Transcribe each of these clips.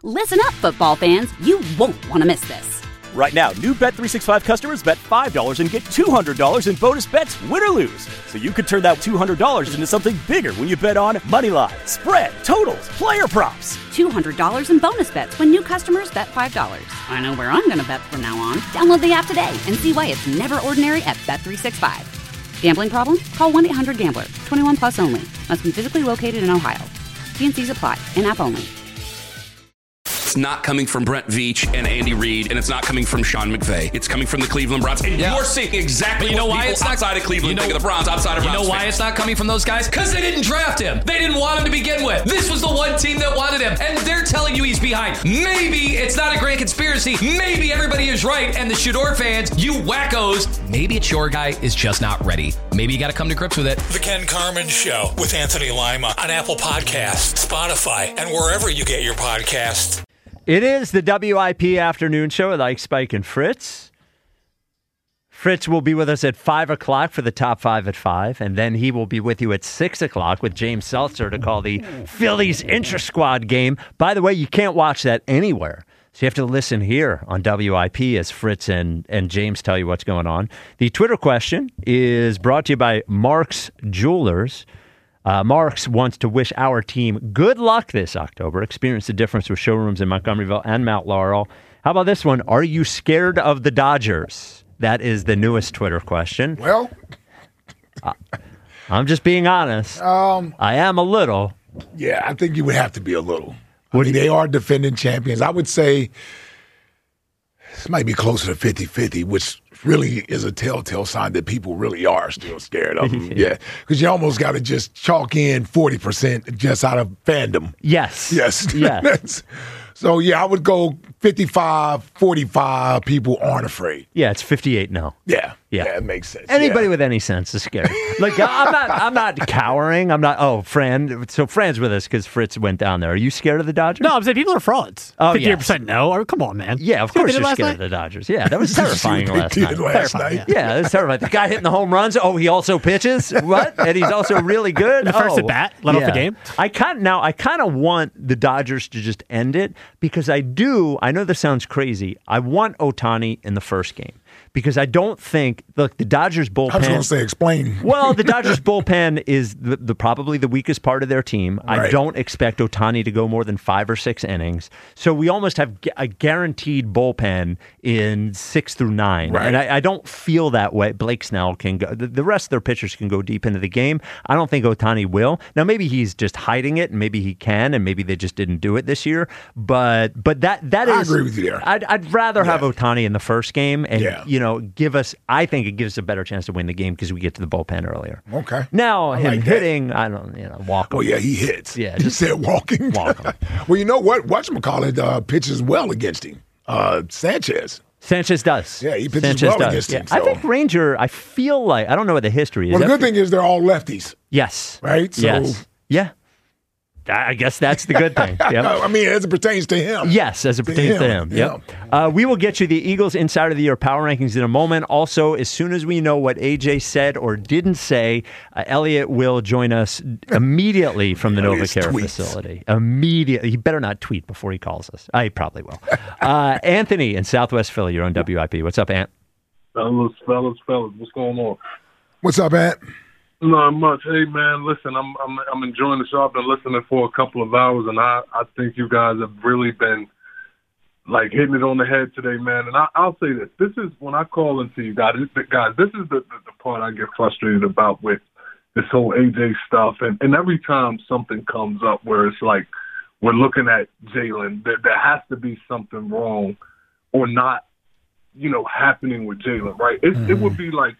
Listen up, football fans. You won't want to miss this. Right now, new Bet365 customers bet $5 and get $200 in bonus bets, win or lose. So you could turn that $200 into something bigger when you bet on money line, spread, totals, player props. $200 in bonus bets when new customers bet $5. I know where I'm going to bet from now on. Download the app today and see why it's never ordinary at Bet365. Gambling problem? Call 1-800-GAMBLER. 21 plus only. Must be physically located in Ohio. T&Cs apply. In-app only. It's not coming from Brent Veach and Andy Reid, and it's not coming from Sean McVay. It's coming from the Cleveland Browns. And you're seeing exactly what people outside of Cleveland think of the Browns, outside of Browns. You know why it's not coming from those guys? Because they didn't draft him. They didn't want him to begin with. This was the one team that wanted him, and they're telling you he's behind. Maybe it's not a grand conspiracy. Maybe everybody is right, and the Shador fans, you wackos, maybe it's your guy is just not ready. Maybe you got to come to grips with it. The Ken Carman Show with Anthony Lima on Apple Podcasts, Spotify, and wherever you get your podcasts. It is the WIP afternoon show with Ike, Spike, and Fritz. Fritz will be with us at 5 o'clock for the top 5 at 5, and then he will be with you at 6 o'clock with James Seltzer to call the Phillies intra-squad game. By the way, you can't watch that anywhere, so you have to listen here on WIP as Fritz and James tell you what's going on. The Twitter question is brought to you by Mark's Jewelers. Marks wants to wish our team good luck this October. Experience the difference with showrooms in Montgomeryville and Mount Laurel. How about this one? Are you scared of the Dodgers? That is the newest Twitter question. Well, I'm just being honest. I am a little. Yeah, I think you would have to be a little. I mean, they are defending champions. I would say this might be closer to 50-50, which really is a telltale sign that people really are still scared of them. Yeah, because you almost got to just chalk in 40% just out of fandom. Yes. So, yeah, I would go 55-45. People aren't afraid. Yeah, it's 58 now. Yeah, it makes sense. Anybody with any sense is scared. Like, I'm not cowering. I'm not. Oh, Fran. So Fran's with us because Fritz went down there. Are you scared of the Dodgers? No, I'm saying people are frauds. Oh, 58% no. Or, come on, man. Yeah, of course you're scared of the Dodgers. Yeah, that was terrifying last night. Yeah, that was terrifying. The guy hitting the home runs. Oh, he also pitches. What? And he's also really good. The first at bat, let off the game. I kind of want the Dodgers to just end it because I know this sounds crazy. I want Ohtani in the first game. Because I don't think, look, the Dodgers bullpen. I was going to say, explain. Well, the Dodgers bullpen is the probably the weakest part of their team. Right. I don't expect Ohtani to go more than 5 or 6 innings. So we almost have a guaranteed bullpen in 6 through 9. Right. And I don't feel that way. Blake Snell can go. The rest of their pitchers can go deep into the game. I don't think Ohtani will. Now, maybe he's just hiding it, and maybe he can, and maybe they just didn't do it this year. But that is. I agree with you there. I'd rather have Ohtani in the first game, and I think it gives us a better chance to win the game because we get to the bullpen earlier. Okay. Now, him hitting, walk. Oh, yeah, he hits. Yeah. He said walking. Well, you know what? Whatchamacallit pitches well against him. Sanchez. Sanchez does. Yeah, he pitches well against him. So. I think Ranger, I feel like, I don't know what the history is. Well, the good thing is they're all lefties. Yes. Right? So, yes. Yeah. I guess that's the good thing. Yep. I mean, as it pertains to him. Yes, as it pertains to him. Yep. We will get you the Eagles Insider of the Year Power Rankings in a moment. Also, as soon as we know what AJ said or didn't say, Elliot will join us immediately from the NovaCare facility. Immediately. He better not tweet before he calls us. He probably will. Anthony in Southwest Philly, you're on WIP. What's up, Ant? Fellas. What's going on? What's up, Ant? Not much. Hey, man, listen, I'm enjoying the show. I've been listening for a couple of hours, and I think you guys have really been, like, hitting it on the head today, man. And I'll say this. This is, when I call into you guys, this is the part I get frustrated about with this whole AJ stuff. And every time something comes up where it's like we're looking at Jalen, there has to be something wrong or not, happening with Jalen, right? It would be like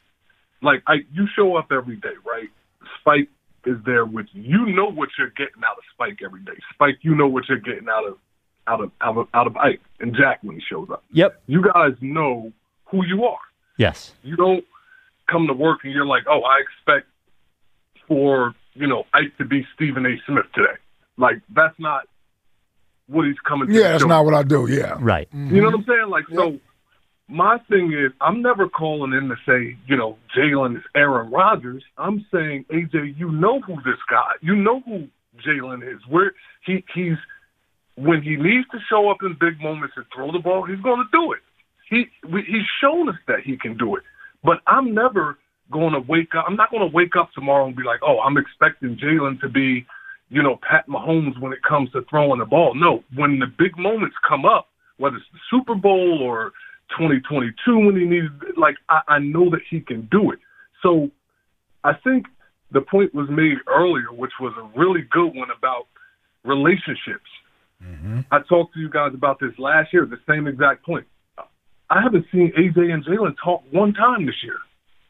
you show up every day, right? Spike is there with you. You know what you're getting out of Spike every day. Spike, you know what you're getting out of Ike and Jack when he shows up. Yep. You guys know who you are. Yes. You don't come to work and you're like, oh, I expect for, Ike to be Stephen A. Smith today. Like, that's not what he's coming to. Yeah, that's not what I do, yeah. Right. Mm-hmm. You know what I'm saying? Like, so my thing is, I'm never calling in to say, Jalen is Aaron Rodgers. I'm saying, AJ, you know who this guy, you know who Jalen is. when he needs to show up in big moments and throw the ball, he's going to do it. He's shown us that he can do it. But I'm never going to wake up. I'm not going to wake up tomorrow and be like, oh, I'm expecting Jalen to be, Pat Mahomes when it comes to throwing the ball. No, when the big moments come up, whether it's the Super Bowl or 2022 when he needs, I know that he can do it. So I think the point was made earlier, which was a really good one about relationships. Mm-hmm. I talked to you guys about this last year, the same exact point. I haven't seen AJ and Jalen talk one time this year.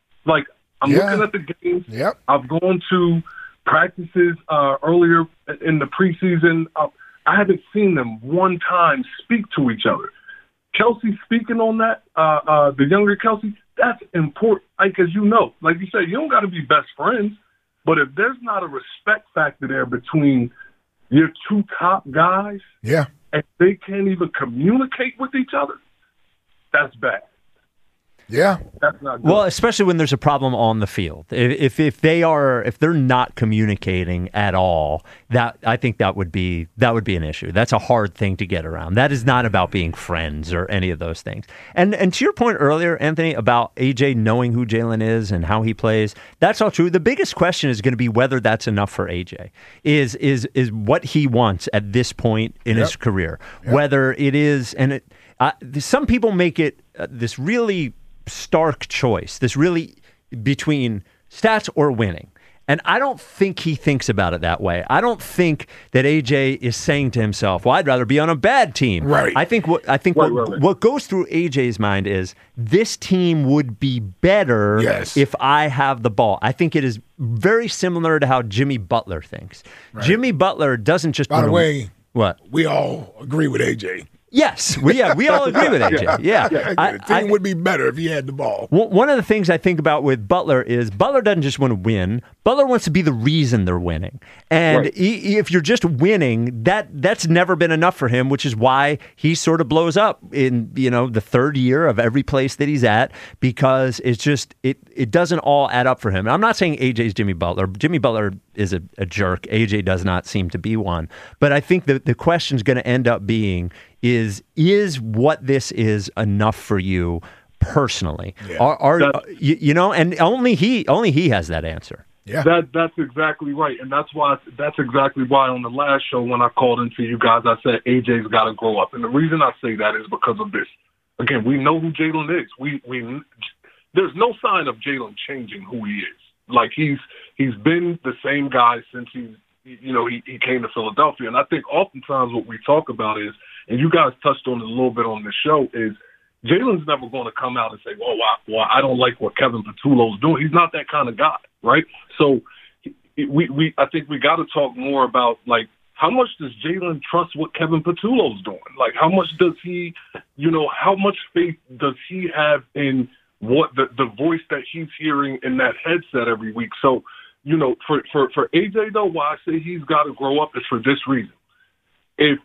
I'm looking at the games. Yep. I've gone to practices earlier in the preseason. I haven't seen them one time speak to each other. Kelsey speaking on that, the younger Kelsey, that's important. As like you said, you don't got to be best friends, but if there's not a respect factor there between your two top guys, and they can't even communicate with each other, that's bad. Yeah, that's not good. Well, especially when there's a problem on the field. If they're not communicating at all, I think that would be an issue. That's a hard thing to get around. That is not about being friends or any of those things. And to your point earlier, Anthony, about AJ knowing who Jalen is and how he plays, that's all true. The biggest question is going to be whether that's enough for AJ. Is what he wants at this point in his career. Whether it is, and some people make it this really stark choice, this really between stats or winning. And I don't think he thinks about it that way. I don't think that AJ is saying to himself, well, I'd rather be on a bad team. Right. I think what goes through AJ's mind is this team would be better if I have the ball. I think it is very similar to how Jimmy Butler thinks. Right. Jimmy Butler doesn't just... By the way, what? We all agree with AJ. Yes, we all agree with AJ. Yeah. The team would be better if he had the ball. One of the things I think about with Butler is Butler doesn't just want to win. Butler wants to be the reason they're winning. And if you're just winning, that's never been enough for him, which is why he sort of blows up in the third year of every place that he's at, because it's just it doesn't all add up for him. And I'm not saying AJ's Jimmy Butler. Jimmy Butler is a jerk. AJ does not seem to be one. But I think the question's going to end up being is what this is enough for you personally? Yeah. And only he has that answer. Yeah, that's exactly right, and that's exactly why on the last show when I called into you guys, I said AJ's got to grow up, and the reason I say that is because of this. Again, we know who Jalen is. We there's no sign of Jalen changing who he is. He's been the same guy since he came to Philadelphia, and I think oftentimes what we talk about is, and you guys touched on it a little bit on the show, is Jalen's never going to come out and say, well, I don't like what Kevin Patullo's doing. He's not that kind of guy, right? So I think we got to talk more about, how much does Jalen trust what Kevin Patullo's doing? How much does he, how much faith does he have in what the voice that he's hearing in that headset every week? So, for AJ, though, why I say he's got to grow up is for this reason. If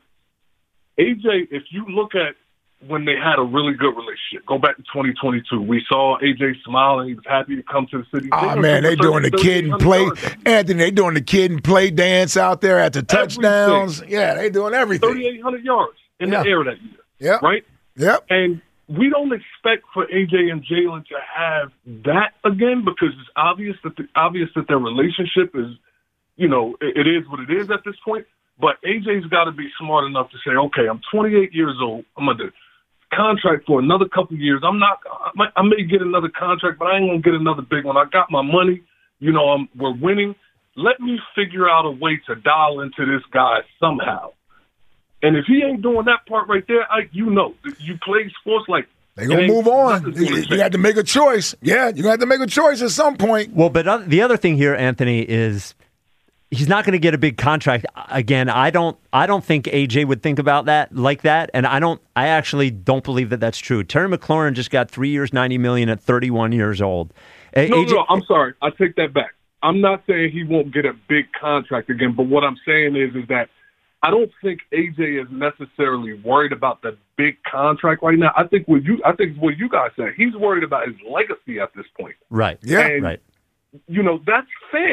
you look at when they had a really good relationship, go back to 2022, we saw AJ smiling. He was happy to come to the city. Oh, man, they doing the kid and play. Anthony, they doing the kid and play dance out there at the touchdowns. Yeah, they doing everything. 3,800 yards in the air that year. Yeah. Right? Yep. And we don't expect for AJ and Jalen to have that again, because it's obvious that their relationship is, it is what it is at this point. But AJ's got to be smart enough to say, okay, I'm 28 years old. I'm going to contract for another couple of years. I may get another contract, but I ain't going to get another big one. I got my money. We're winning. Let me figure out a way to dial into this guy somehow. And if he ain't doing that part right there, you play sports they're going to move on. You have to make a choice. Yeah, you have to make a choice at some point. Well, but the other thing here, Anthony, is he's not going to get a big contract again. I don't think AJ would think about that like that, and I actually don't believe that that's true. Terry McLaurin just got 3 years, $90 million at 31 years old. No, I'm sorry. I take that back. I'm not saying he won't get a big contract again, but what I'm saying is that I don't think AJ is necessarily worried about the big contract right now. I think what you guys said, he's worried about his legacy at this point. Right. Yeah. And, right. That's fair.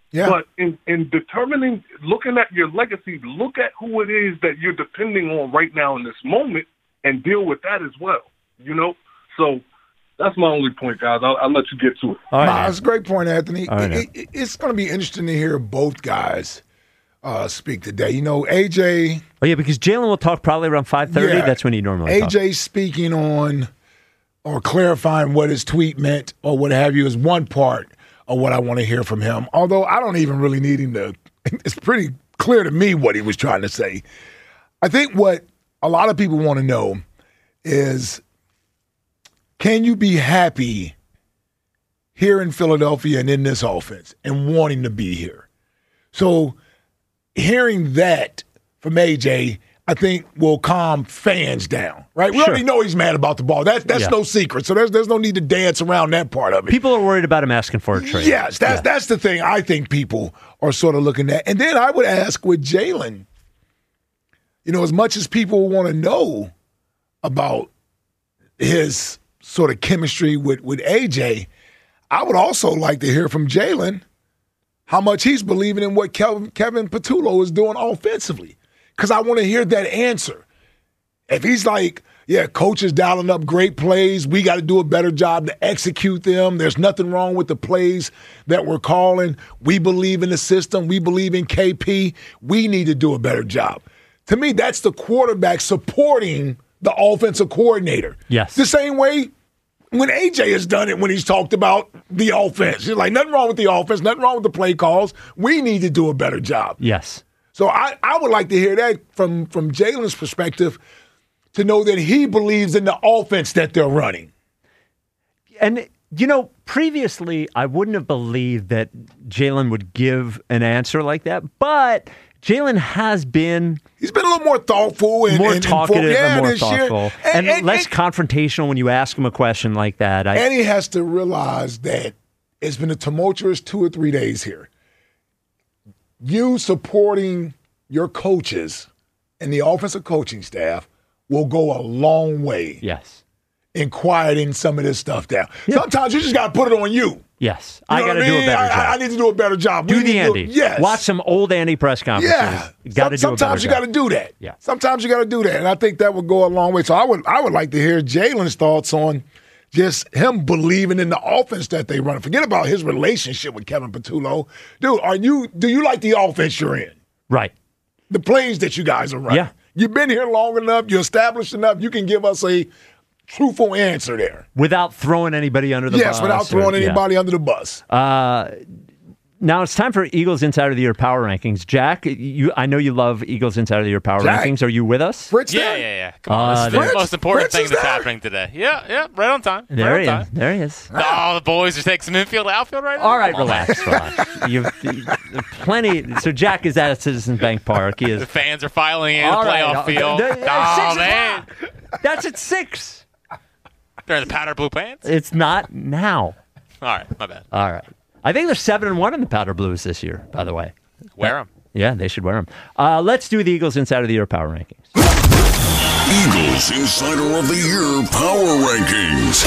Yeah. But in determining, looking at your legacy, look at who it is that you're depending on right now in this moment and deal with that as well, you know? So that's my only point, guys. I'll let you get to it. All right, that's a great point, Anthony. Right, It's going to be interesting to hear both guys speak today. You know, AJ. Oh, yeah, because Jalen will talk probably around 5:30. Yeah, That's when he normally talks. AJ speaking on or clarifying what his tweet meant or what have you is one part of what I want to hear from him. Although I don't even really need him to. It's pretty clear to me what he was trying to say. I think what a lot of people want to know is, can you be happy here in Philadelphia and in this offense and wanting to be here? So hearing that from AJ, I think will calm fans down, right? We already know he's mad about the ball. That's no secret. So there's no need to dance around that part of it. People are worried about him asking for a trade. Yes, that's the thing I think people are sort of looking at. And then I would ask with Jalen, you know, as much as people want to know about his sort of chemistry with AJ, I would also like to hear from Jalen how much he's believing in what Kevin Patullo is doing offensively. Because I want to hear that answer. If he's like, yeah, coach is dialing up great plays, we got to do a better job to execute them. There's nothing wrong with the plays that we're calling. We believe in the system. We believe in KP. We need to do a better job. To me, that's the quarterback supporting the offensive coordinator. Yes. The same way when AJ has done it when he's talked about the offense. He's like, nothing wrong with the offense, nothing wrong with the play calls. We need to do a better job. Yes. So I would like to hear that from Jalen's perspective, to know that he believes in the offense that they're running. And, you know, previously I wouldn't have believed that Jalen would give an answer like that, but Jalen has been... He's been a little more thoughtful. More talkative and more thoughtful. And less confrontational when you ask him a question like that. And he has to realize that it's been a tumultuous 2 or 3 days here. You supporting your coaches and the offensive coaching staff will go a long way. Yes. In quieting some of this stuff down. Yeah. Sometimes you just got to put it on you. Yes. I got to do a better job. I need to do a better job. Do the Andy. Yes. Watch some old Andy press conferences. Yeah. Sometimes you got to do that. Yeah. Sometimes you got to do that. And I think that would go a long way. So I would like to hear Jalen's thoughts on just him believing in the offense that they run. Forget about his relationship with Kevin Patullo. Dude, do you like the offense you're in? Right. The plays that you guys are running. Yeah. You've been here long enough. You're established enough. You can give us a truthful answer there. Without throwing anybody under the bus. Yes, without throwing anybody under the bus. Now it's time for Eagles Insider of the Year Power Rankings. Jack, I know you love Eagles Insider of the Year Power Rankings. Are you with us? Fritz, yeah. Come on. This is the most important thing that's happening today. Yeah, right on time. There he is. Oh, the boys are taking some infield, outfield right now. All right, relax. You've plenty. So Jack is at Citizens Bank Park. The fans are filing in the playoff field. Man. That's at 6. They're in the powder blue pants? It's not now. All right, my bad. All right. I think they're 7-1 in the powder blues this year, by the way. Wear them. Yeah, they should wear them. Let's do the Eagles Insider of the Year Power Rankings. Eagles Insider of the Year Power Rankings.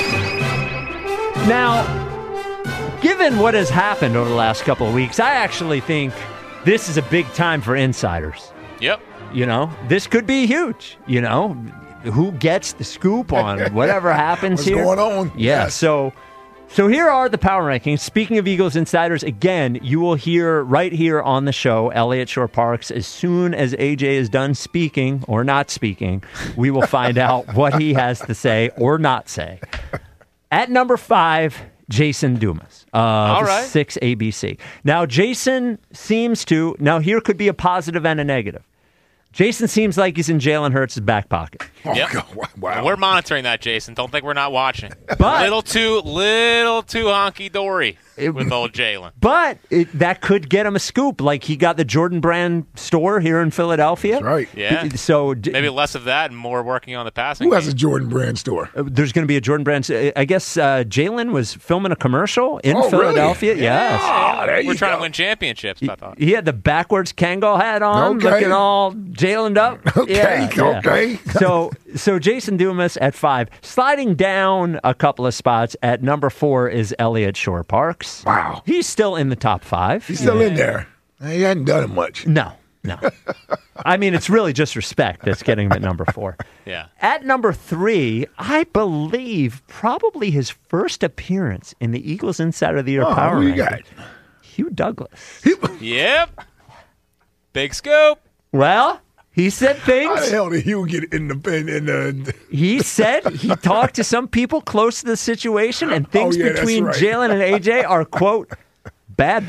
Now, given what has happened over the last couple of weeks, I actually think this is a big time for insiders. Yep. You know, this could be huge. You know, who gets the scoop on whatever happens here? What's going on? Yeah, yes. So here are the power rankings. Speaking of Eagles Insiders, again, you will hear right here on the show, Elliott Shore-Parks, as soon as AJ is done speaking or not speaking, we will find out what he has to say or not say. At number 5, Jason Dumas of 6 ABC. Now, Jason seems to, here could be a positive and a negative. Jason seems like he's in Jalen Hurts' back pocket. Yep. Wow. We're monitoring that, Jason. Don't think we're not watching. But little too honky-dory with old Jalen. But that could get him a scoop. Like he got the Jordan Brand store here in Philadelphia. That's right. Yeah. So maybe less of that and more working on the passing. Who has a Jordan Brand store? There's going to be a Jordan Brand. I guess Jalen was filming a commercial in Philadelphia. Really? Yes. Yeah. We're trying to win championships, I thought. He had the backwards Kangol hat on, looking all Jalened up. Okay. So So Jason Dumas at 5. Sliding down a couple of spots at number 4 is Elliott Shore-Parks. Wow. He's still in the top 5. He's still in there. He hadn't done it much. No. I mean, it's really just respect that's getting him at number 4. Yeah. At number 3, I believe probably his first appearance in the Eagles Insider of the Year Power Who you Ranking. got? Hugh Douglas. Yep. Big scoop. Well, he said things. How the hell did Hugh get in the He said he talked to some people close to the situation, and things between right. Jalen and AJ are, quote, bad.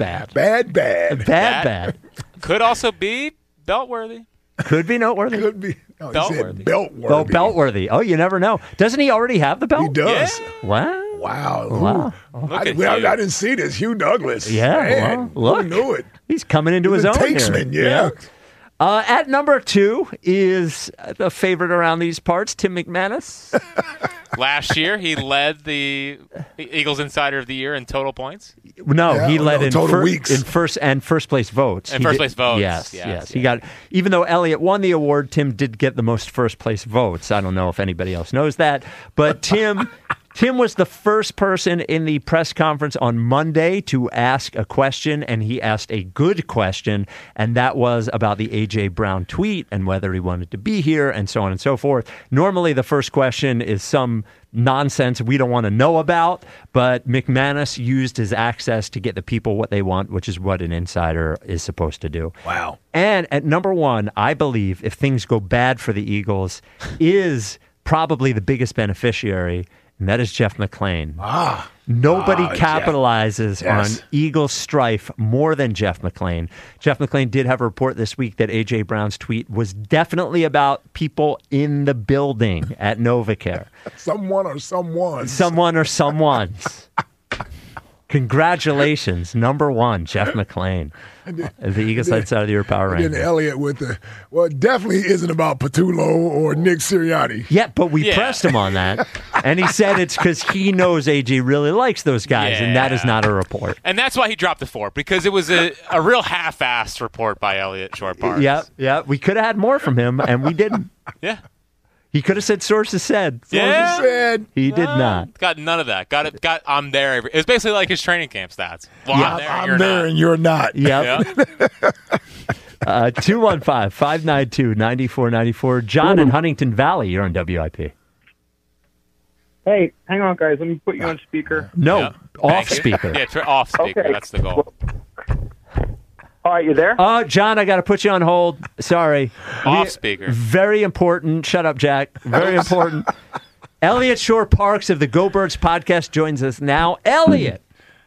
Could also be belt-worthy. Could be noteworthy. Could be. No, Belt-worthy. Belt-worthy. Oh, belt-worthy. Oh, you never know. Doesn't he already have the belt? He does. Yeah. Wow. Wow. Look at I you. didn't see this. Hugh Douglas. Yeah, Man, well, look. Who knew it? He's coming into his He's a own here. takesman, yeah. At number 2 is the favorite around these parts, Tim McManus. Last year, he led the Eagles Insider of the Year in total points. No, he led in total weeks. in first place votes. And first-place votes. Yes. He got, even though Elliott won the award, Tim did get the most first place votes. I don't know if anybody else knows that, but Tim was the first person in the press conference on Monday to ask a question, and he asked a good question, and that was about the A.J. Brown tweet and whether he wanted to be here and so on and so forth. Normally, the first question is some nonsense we don't want to know about, but McManus used his access to get the people what they want, which is what an insider is supposed to do. Wow. And at number 1, I believe if things go bad for the Eagles, is probably the biggest beneficiary, and that is Jeff McClain. Nobody capitalizes on Eagles strife more than Jeff McClain. Jeff McClain did have a report this week that A.J. Brown's tweet was definitely about people in the building at NovaCare. Someone or someone. Someone or someone's. Congratulations, number 1, Jeff McClain. The Eagles Insider of the Year Power Ranking. Then Elliott with it definitely isn't about Patullo or Nick Sirianni. Yeah, but we pressed him on that. And he said it's because he knows AJ really likes those guys, and that is not a report. And that's why he dropped the 4, because it was a real half-assed report by Elliott Shore-Parks. Yeah. We could have had more from him, and we didn't. Yeah. He could have said sources said. Yeah. Sources said. He did not. Got none of that. Got I'm there. It was basically like his training camp stats. Well, I'm there and you're not. Yep. 215-592-9494. John in Huntington Valley, you're on WIP. Hey, hang on, guys. Let me put you on speaker. No, off speaker. Yeah, off speaker. Okay. That's the goal. All right, you there? John, I got to put you on hold. Sorry. Off speaker. Very important. Shut up, Jack. Very important. Elliott Shore-Parks of the Go Birds podcast joins us now. Elliott.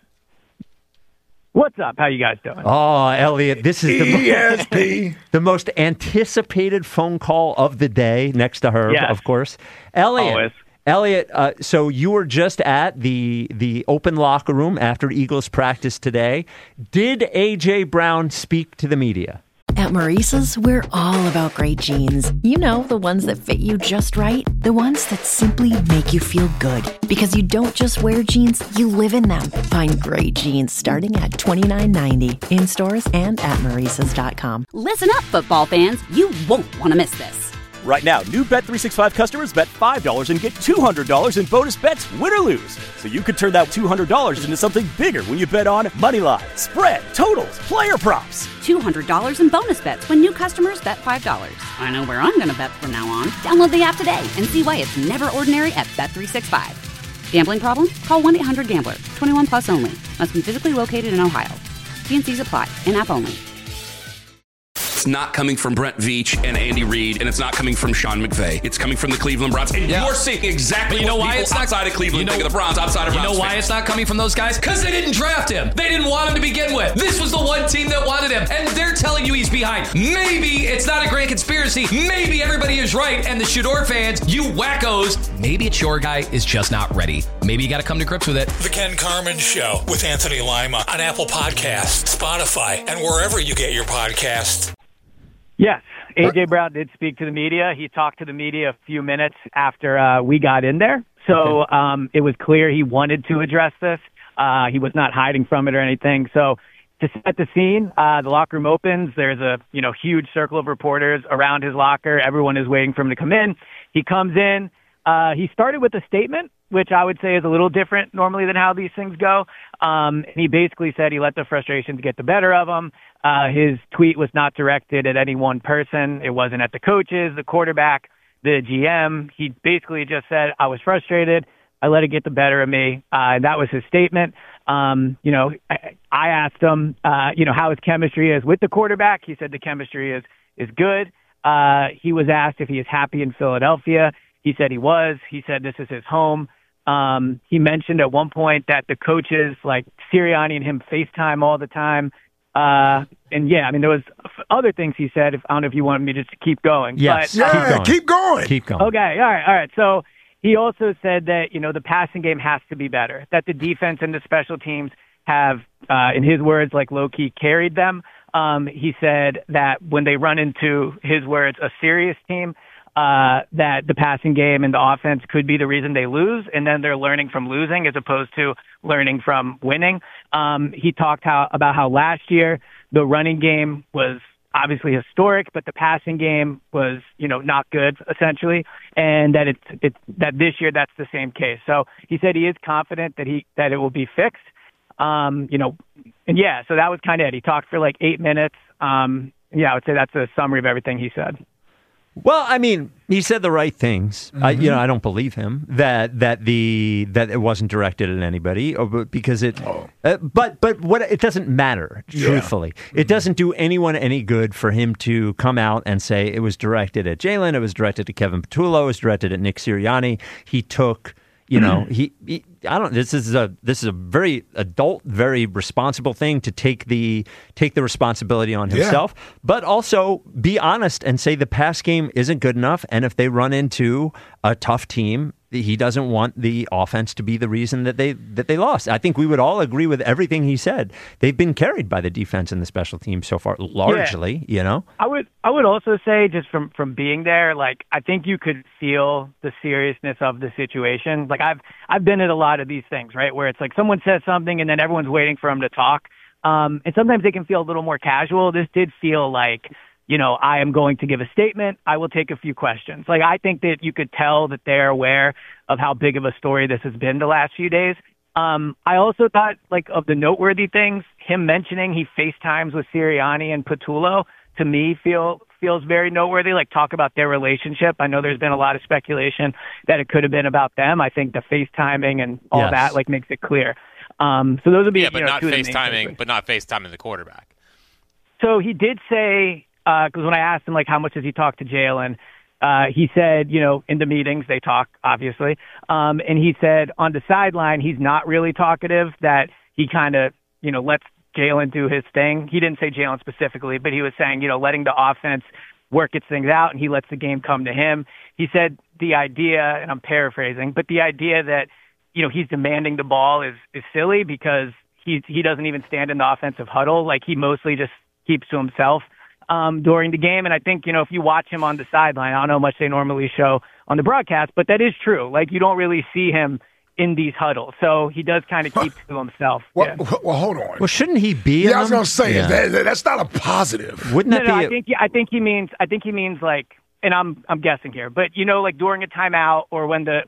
What's up? How you guys doing? Oh, Elliott, this is the most anticipated phone call of the day, next to Herb, of course. Elliott. Always. Elliott, so you were just at the open locker room after Eagles practice today. Did A.J. Brown speak to the media? At Maurice's, we're all about great jeans. You know, the ones that fit you just right. The ones that simply make you feel good. Because you don't just wear jeans, you live in them. Find great jeans starting at $29.90 in stores and at Maurice's.com. Listen up, football fans. You won't want to miss this. Right now, new Bet365 customers bet $5 and get $200 in bonus bets, win or lose. So you could turn that $200 into something bigger when you bet on Moneyline, spread, totals, player props. $200 in bonus bets when new customers bet $5. I know where I'm going to bet from now on. Download the app today and see why it's never ordinary at Bet365. Gambling problem? Call 1-800-GAMBLER. 21 plus only. Must be physically located in Ohio. T&Cs apply. In-app only. It's not coming from Brent Veach and Andy Reid, and it's not coming from Sean McVay. It's coming from the Cleveland Browns. And you're seeing exactly what people outside of Cleveland think of the Browns, outside of Browns. You know why it's not coming from those guys? Because they didn't draft him. They didn't want him to begin with. This was the one team that wanted him, and they're telling you he's behind. Maybe it's not a grand conspiracy. Maybe everybody is right, and the Shador fans, you wackos, maybe it's your guy is just not ready. Maybe you got to come to grips with it. The Ken Carman Show with Anthony Lima on Apple Podcasts, Spotify, and wherever you get your podcasts. Yes, A.J. Brown did speak to the media. He talked to the media a few minutes after we got in there. So it was clear he wanted to address this. He was not hiding from it or anything. So to set the scene, the locker room opens. There's a huge circle of reporters around his locker. Everyone is waiting for him to come in. He comes in. He started with a statement, which I would say is a little different normally than how these things go. And he basically said he let the frustrations get the better of him. His tweet was not directed at any one person. It wasn't at the coaches, the quarterback, the GM. He basically just said, I was frustrated. I let it get the better of me. And that was his statement. I asked him, how his chemistry is with the quarterback. He said the chemistry is good. He was asked if he is happy in Philadelphia. He said he was. He said this is his home. He mentioned at one point that the coaches, like Sirianni and him, FaceTime all the time. There was other things he said. I don't know if you want me to just keep going. Yes, keep going. Keep going. Okay, all right. So he also said that, the passing game has to be better, that the defense and the special teams have, in his words, like low-key carried them. He said that when they run into, his words, a serious team, that the passing game and the offense could be the reason they lose, and then they're learning from losing as opposed to learning from winning. He talked about how last year the running game was obviously historic, but the passing game was, not good essentially, and that that this year that's the same case. So he said he is confident that it will be fixed. So that was kind of it. He talked for like 8 minutes. I would say that's a summary of everything he said. Well, I mean, he said the right things. Mm-hmm. I don't believe him that it wasn't directed at anybody, because it. But what it doesn't matter. Truthfully, it doesn't do anyone any good for him to come out and say it was directed at Jalen, it was directed at Kevin Patullo, it was directed at Nick Sirianni. He took. This is a very adult, very responsible thing to take the responsibility on himself, but also be honest and say the pass game isn't good enough. And if they run into a tough team, he doesn't want the offense to be the reason that they lost. I think we would all agree with everything he said. They've been carried by the defense and the special teams so far, largely. I would also say, just from being there, like, I think you could feel the seriousness of the situation. Like, I've been at a lot of these things, right, where it's like someone says something and then everyone's waiting for him to talk. And sometimes they can feel a little more casual. This did feel like, I am going to give a statement. I will take a few questions. Like, I think that you could tell that they're aware of how big of a story this has been the last few days. I also thought, like, of the noteworthy things, him mentioning he FaceTimes with Sirianni and Patullo, to me, feels very noteworthy. Like, talk about their relationship. I know there's been a lot of speculation that it could have been about them. I think the FaceTiming and all that, like, makes it clear. So those would be, but not FaceTiming, but not FaceTiming the quarterback. So he did say, because when I asked him, like, how much does he talk to Jalen, he said, in the meetings they talk, obviously. And he said on the sideline, he's not really talkative, that he kind of, lets Jalen do his thing. He didn't say Jalen specifically, but he was saying, letting the offense work its things out, and he lets the game come to him. He said the idea, and I'm paraphrasing, but the idea that, he's demanding the ball is silly, because he doesn't even stand in the offensive huddle. Like, he mostly just keeps to himself during the game. And I think, if you watch him on the sideline, I don't know how much they normally show on the broadcast, but that is true. Like, you don't really see him in these huddles. So he does kind of keep to himself. Well, hold on. Well, shouldn't he be? I was going to say, that's not a positive. Wouldn't that be? I think he means like, and I'm guessing here, but like during a timeout, or when the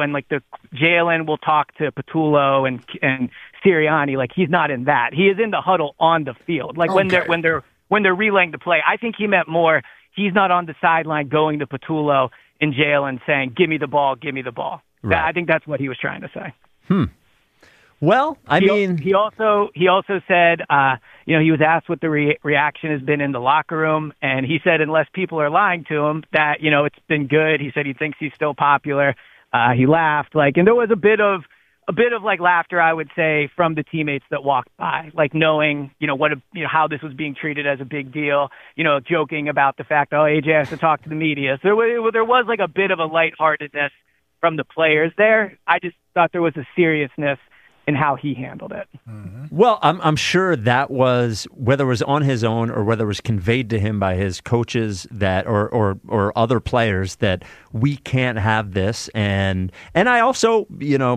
Jalen will talk to Patullo and Sirianni, like, he's not in that. He is in the huddle on the field. Like, when they're relaying the play. I think he meant more, he's not on the sideline going to Patullo and Jalen saying, give me the ball, give me the ball. Right. I think that's what he was trying to say. Well, he also said, he was asked what the reaction has been in the locker room, and he said, unless people are lying to him, that, it's been good. He said he thinks he's still popular. He laughed, and there was a bit of like laughter, I would say, from the teammates that walked by, like knowing, how this was being treated as a big deal, joking about the fact, AJ has to talk to the media. So there was like a bit of a lightheartedness from the players there. I just thought there was a seriousness in how he handled it. Mm-hmm. Well, I'm sure that was, whether it was on his own or whether it was conveyed to him by his coaches that or other players, that we can't have this. And I also,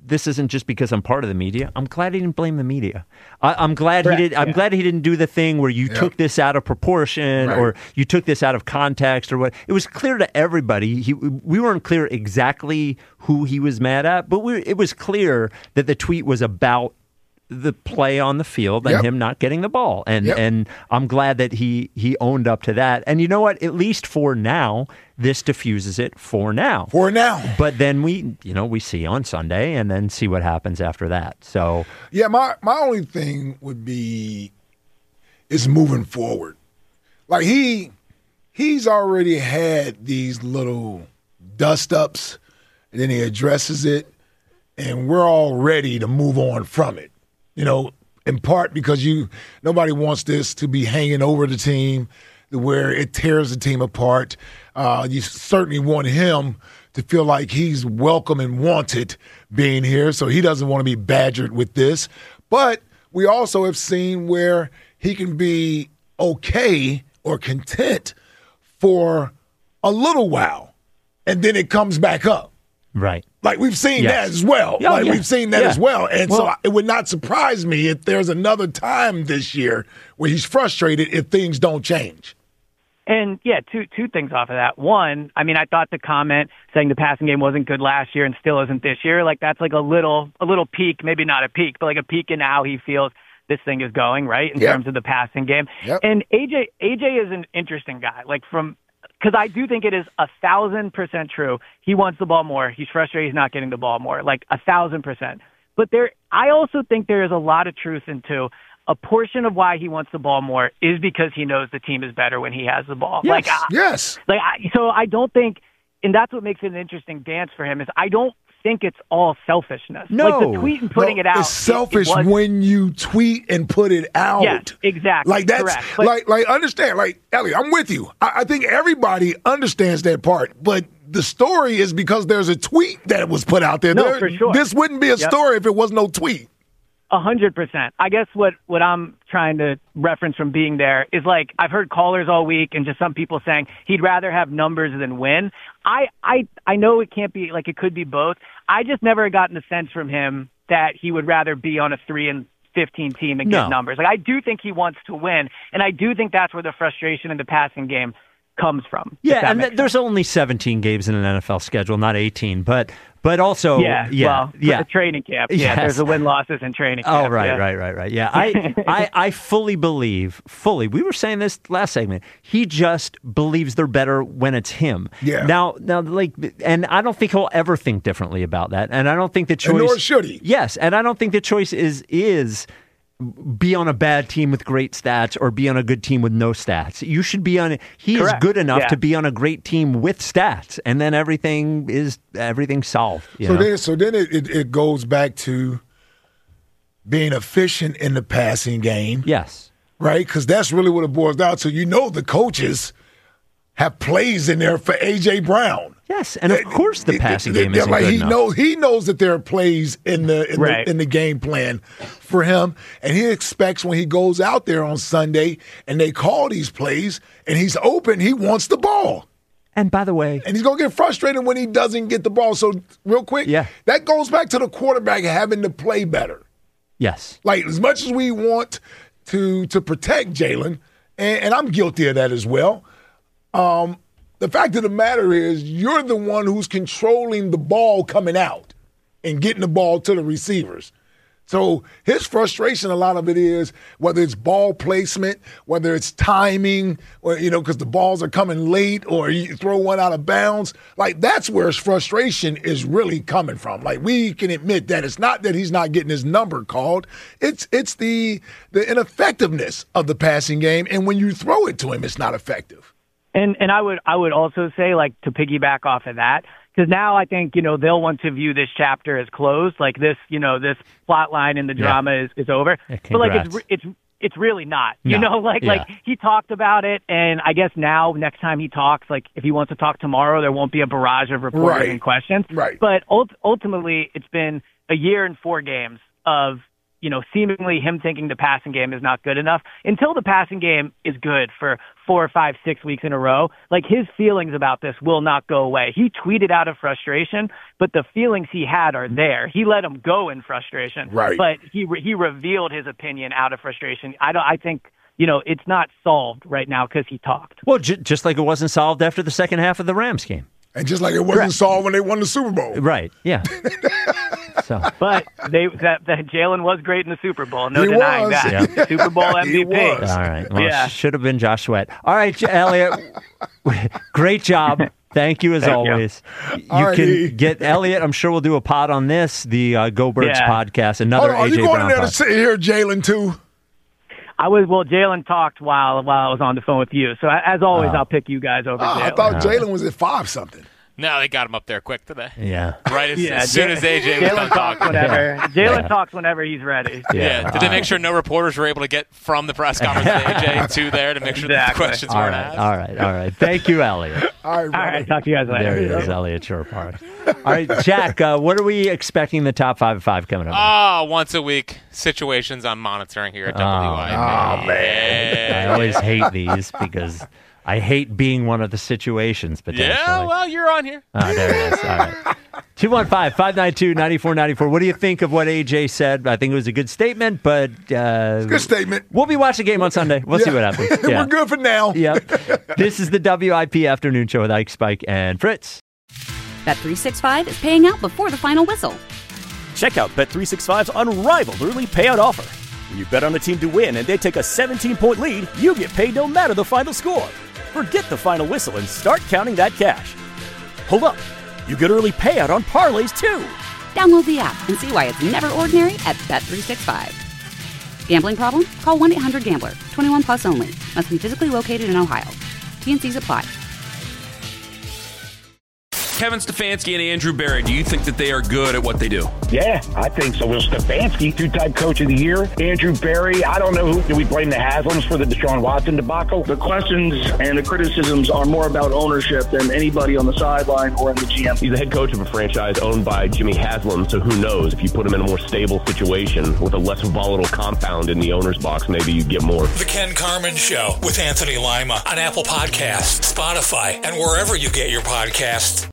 this isn't just because I'm part of the media. I'm glad he didn't blame the media. I'm glad he did. I'm glad he didn't do the thing where you took this out of proportion or you took this out of context or what. It was clear to everybody. We weren't clear exactly who he was mad at, but it was clear that the tweet was about the play on the field and him not getting the ball. And I'm glad that he owned up to that. And you know what? At least for now, this diffuses it for now. But then we see on Sunday and then see what happens after that. So my only thing would be is moving forward. Like he's already had these little dust ups and then he addresses it and we're all ready to move on from it. In part because nobody wants this to be hanging over the team where it tears the team apart. You certainly want him to feel like he's welcome and wanted being here, so he doesn't want to be badgered with this. But we also have seen where he can be okay or content for a little while, and then it comes back up. Right. Like we've seen that as well. We've seen that as well. And so it would not surprise me if there's another time this year where he's frustrated if things don't change. And two things off of that. One, I mean, I thought the comment saying the passing game wasn't good last year and still isn't this year, like that's like a little peak, maybe not a peak, but like a peak in how he feels this thing is going, right? In terms of the passing game. And AJ is an interesting guy. Because I do think it is 1,000% true. He wants the ball more. He's frustrated he's not getting the ball more, 1,000%. But I also think there is a lot of truth into a portion of why he wants the ball more is because he knows the team is better when he has the ball. So I don't think, and that's what makes it an interesting dance for him, is I don't think it's all selfishness. No. The tweet and putting it out. It's selfish when you tweet and put it out. Yes, exactly. That's correct. Understand. Elliot, I'm with you. I think everybody understands that part, but the story is because there's a tweet that was put out there. No, for sure. This wouldn't be a story if it was no tweet. 100%. I guess what I'm trying to reference from being there is I've heard callers all week and just some people saying he'd rather have numbers than win. I know it can't be it could be both. I just never gotten the sense from him that he would rather be on a 3-15 team and get numbers. I do think he wants to win, and I do think that's where the frustration in the passing game comes from. Yeah, and there's only 17 games in an NFL schedule, not 18, but also the training camp. Yeah, there's the win-losses in training camp. Oh, right. Yeah, I fully believe, we were saying this last segment, he just believes they're better when it's him. Yeah. Now, and I don't think he'll ever think differently about that, and I don't think the choice... And nor should he. Yes, and I don't think the choice is be on a bad team with great stats or be on a good team with no stats. You should be on. He is good enough to be on a great team with stats, and then everything's solved. So then it goes back to being efficient in the passing game. Yes, right, because that's really what it boils down to. The coaches have plays in there for A.J. Brown. Yes, and of course the passing game isn't good enough. He knows that there are plays in the game plan for him, and he expects when he goes out there on Sunday and they call these plays and he's open, he wants the ball. And by the way, and he's going to get frustrated when he doesn't get the ball. So real quick, that goes back to the quarterback having to play better. Yes. As much as we want to protect Jalen, and I'm guilty of that as well, the fact of the matter is you're the one who's controlling the ball coming out and getting the ball to the receivers. So his frustration, a lot of it is whether it's ball placement, whether it's timing, or, because the balls are coming late or you throw one out of bounds. That's where his frustration is really coming from. We can admit that it's not that he's not getting his number called. It's the ineffectiveness of the passing game. And when you throw it to him, it's not effective. And I would also say, to piggyback off of that, because now I think, they'll want to view this chapter as closed, this plot line in the drama is over. Yeah, but it's really not. He talked about it, and I guess now next time he talks, if he wants to talk tomorrow, there won't be a barrage of reporting and questions. Right. But ultimately, it's been a year and 4 games of seemingly him thinking the passing game is not good enough. Until the passing game is good for 4, 5, 6 weeks in a row. Like, his feelings about this will not go away. He tweeted out of frustration, but the feelings he had are there. He let him go in frustration, right? But he revealed his opinion out of frustration. I think, it's not solved right now because he talked. Well, just like it wasn't solved after the second half of the Rams game. And just like it wasn't solved when they won the Super Bowl. Right, yeah. But Jalen was great in the Super Bowl. No denying that. Yeah. Super Bowl MVP. All right. Well, should have been Josh Sweat. All right, Elliot. Great job. Thank you as always. You can get Elliot. I'm sure we'll do a pod on this, the Go Birds podcast. Another AJ Brown. Are you going in there to sit here, Jalen, too? Jalen talked while I was on the phone with you. So as always, I'll pick you guys over Jalen. I thought Jalen was at 5-something. No, they got him up there quick today. Yeah. Right as soon as AJ was done talking. Jalen talks whenever he's ready. Yeah. Did they make sure no reporters were able to get from the press conference with AJ to there to make sure that the questions weren't asked? All right. Thank you, Elliot. All right. Talk to you guys later. There he is, Elliot Shore-Park. All right, Jack, what are we expecting the top 5 at 5 coming up? Once a week situations I'm monitoring here at WIP. Oh, man. I always hate these because I hate being one of the situations, potentially. Yeah, well, you're on here. Oh, there it is. All right. 215-592-9494. What do you think of what AJ said? I think it was a good statement, but... it's a good statement. We'll be watching the game on Sunday. We'll see what happens. Yeah. We're good for now. Yep. This is the WIP Afternoon Show with Ike, Spike, and Fritz. Bet365 is paying out before the final whistle. Check out Bet365's unrivaled early payout offer. When you bet on a team to win and they take a 17-point lead, you get paid no matter the final score. Forget the final whistle and start counting that cash. Hold up. You get early payout on parlays, too. Download the app and see why it's never ordinary at Bet365. Gambling problem? Call 1-800-GAMBLER. 21 plus only. Must be physically located in Ohio. T&Cs apply. Kevin Stefanski and Andrew Berry, do you think that they are good at what they do? Yeah, I think so. Will Stefanski, two-time coach of the year. Andrew Berry, I don't know do we blame the Haslams for the Deshaun Watson debacle? The questions and the criticisms are more about ownership than anybody on the sideline or in the GM. He's the head coach of a franchise owned by Jimmy Haslam, so who knows? If you put him in a more stable situation with a less volatile compound in the owner's box, maybe you get more. The Ken Carman Show with Anthony Lima on Apple Podcasts, Spotify, and wherever you get your podcasts.